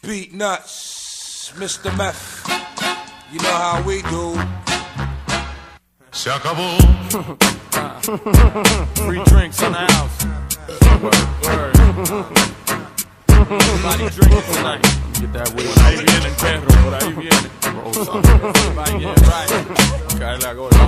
Beat Nuts, Mr. Meth. You know how we do. Se acabó. Free drinks in the house. Word. Everybody drinking tonight. Get that weed. Por ahí viene el perro, por ahí viene. Everybody get right. Cállate gordo.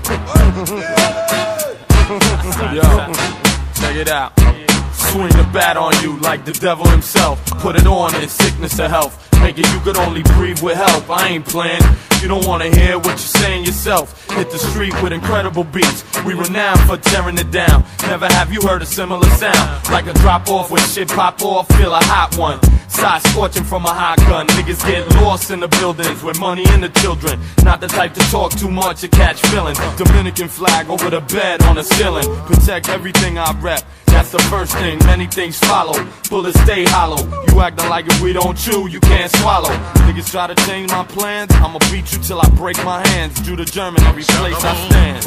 Yo, check it out. Swing the bat on you like the devil himself. Put it on in sickness or health. Make it you could only breathe with help. I ain't playing. You don't wanna hear what you're saying yourself. Hit the street with incredible beats. We renowned for tearing it down. Never have you heard a similar sound. Like a drop off when shit pop off. Feel a hot one. Side scorching from a hot gun. Niggas get lost in the buildings with money and the children. Not the type to talk too much or catch feelings. Dominican flag over the bed on the ceiling. Protect everything I rep. That's the first thing, many things follow. Bullets stay hollow. You acting like if we don't chew, you can't swallow. Niggas try to change my plans, I'ma beat you till I break my hands. Jew to German every place I stand.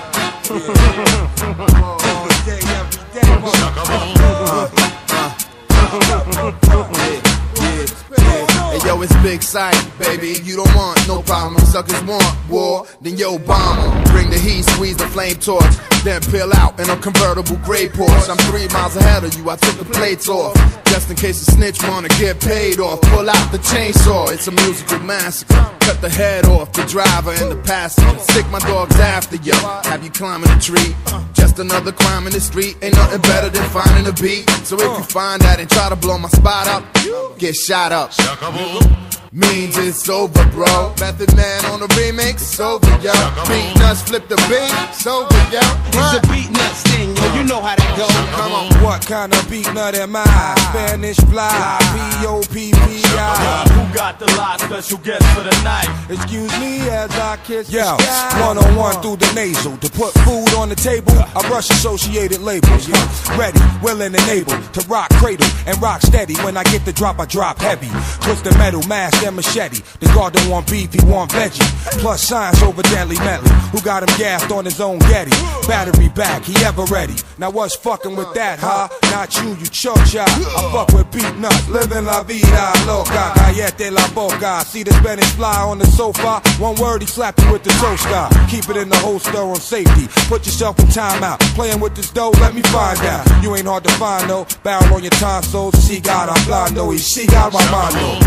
Hey yo, it's Big Sight, baby. You don't want no problem. Suckers want war, then yo bomb 'em. Bring the heat, squeeze the flame torch, then peel out in a convertible gray Porsche. I'm 3 miles ahead of you, I took the plates off, just in case the snitch wanna get paid off. Pull out the chainsaw, it's a musical massacre. Cut the head off the driver and the passenger. Sick my dogs after you, have you climbing a tree. Just another crime in the street, ain't nothing better than finding a beat. So if you find that and try to blow my spot up, get shot up. Means it's over, bro. Method Man on the remix, it's over, yo. Beat Nuts flip the beat, it's over, yo. It's a Beat Nuts thing, yo. You know how that goes. Come on. What kind of beat nut am I? Spanish fly, P-O-P-P-I. Who got the lie? Special guest for the night. Excuse me as I kiss the sky. One-on-one through the nasal. To put food on the table, I rush associated labels. Ready, willing and able to rock cradle and rock steady. When I get the drop, I drop heavy. Twisted metal, mask and machete. The guard don't want beef, he want veggie. Plus science over deadly medley. Who got him gassed on his own Getty? Battery back, he ever ready. Now what's fucking with that, huh? Not you, you chocha. I fuck with Beat Nuts, living la vida loca. Gallete la boca. See the Spanish fly on the sofa. One word, he slapped you with the toaster. Keep it in the holster on safety. Put yourself in timeout. Playing with this dough, let me find out. You ain't hard to find, though. Barrel on your tonsils. She got I'm blind, though. She got my mind, though.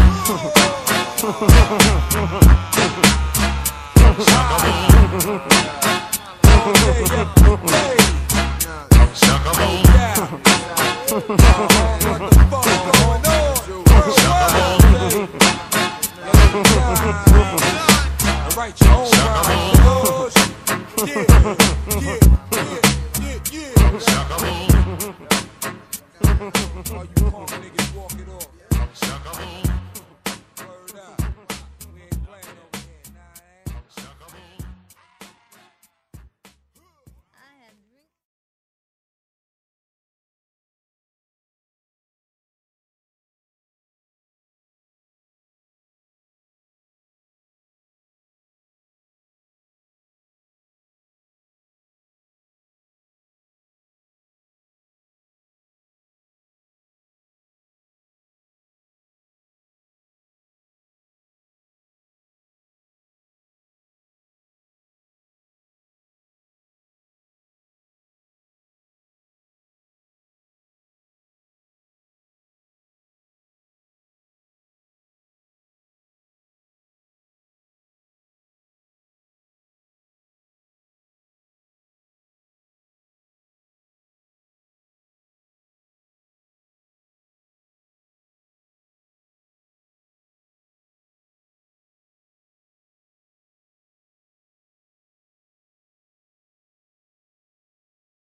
Se acabó.